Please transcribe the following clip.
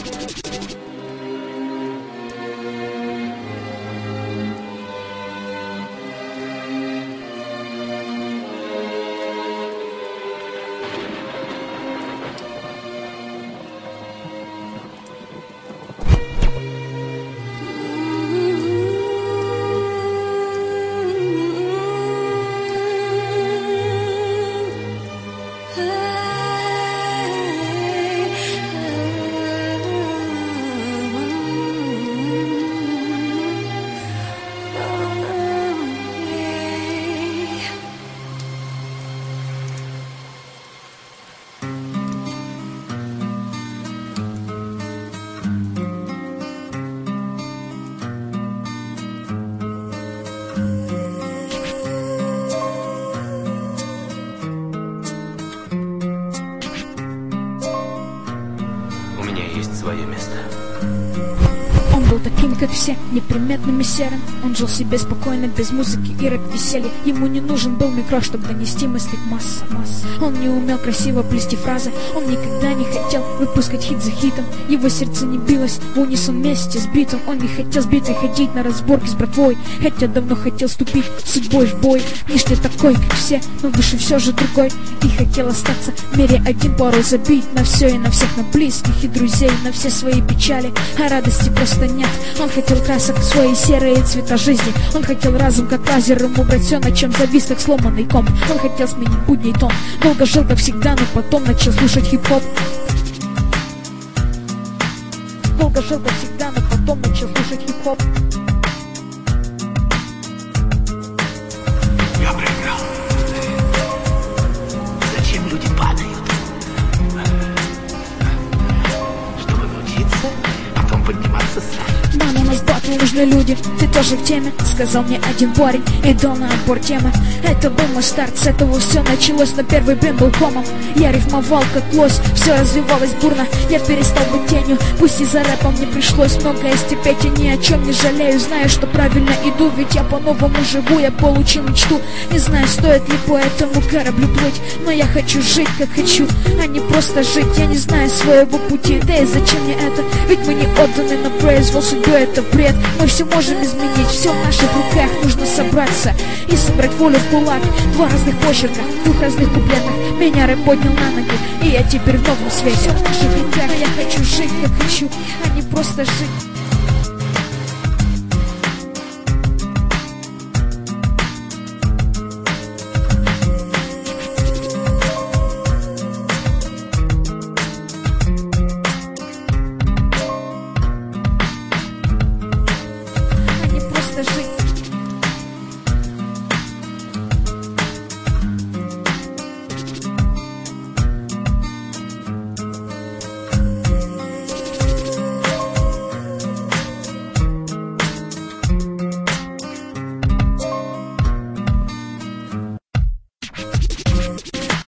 Свое место. Он был таким, как все, неприметным и серым. Он жил себе спокойно, без музыки и рэп-веселья. Ему не нужен был микро, чтобы донести мысли к массам. Он не умел красиво плести фразы. Он никогда не хотел выпускать хит за хитом. Его сердце не билось в унисон вместе с битом. Он не хотел сбитый ходить на разборки с братвой, хотя давно хотел вступить с судьбой в бой. Внешне такой, как все, но в душе все же другой. И хотел остаться в мире один, порой забить на все и на всех, на близких и друзей, на все свои печали, а радости просто нет. Он хотел красок в свои серые цвета жизни. Он хотел разум, как лазером, убрать все, на чем завис, как сломанный комп. Он хотел сменить будний тон. Долго жил, как всегда, но потом начал слушать хип-хоп. Долго жил, как всегда, но потом начал слушать хип-хоп. Я проиграл. Зачем люди падают? Чтобы научиться, потом подниматься сами. Мама, у нас батл, нужны люди, ты тоже в теме, сказал мне один парень и дал на отбор темы. Это был мой старт, с этого все началось, но первый бим был комом. Я рифмовал как лось, все развивалось бурно. Я перестал быть тенью, пусть и за рэпом мне пришлось многое стерпеть. И ни о чем не жалею, знаю, что правильно иду, ведь я по-новому живу, я получил мечту. Не знаю, стоит ли по этому кораблю плыть, но я хочу жить как хочу, а не просто жить. Я не знаю своего пути, да и зачем мне это, ведь мы не отданы на произвол судьбы, это бред. Мы все можем изменить, все в наших руках. Нужно собраться и собрать волю в кулак. Два разных почерка, в двух разных куплетах. Меня рэп поднял на ноги, и я теперь в новом свете. Все в наших руках, я хочу жить как хочу, а не просто жить. Жить.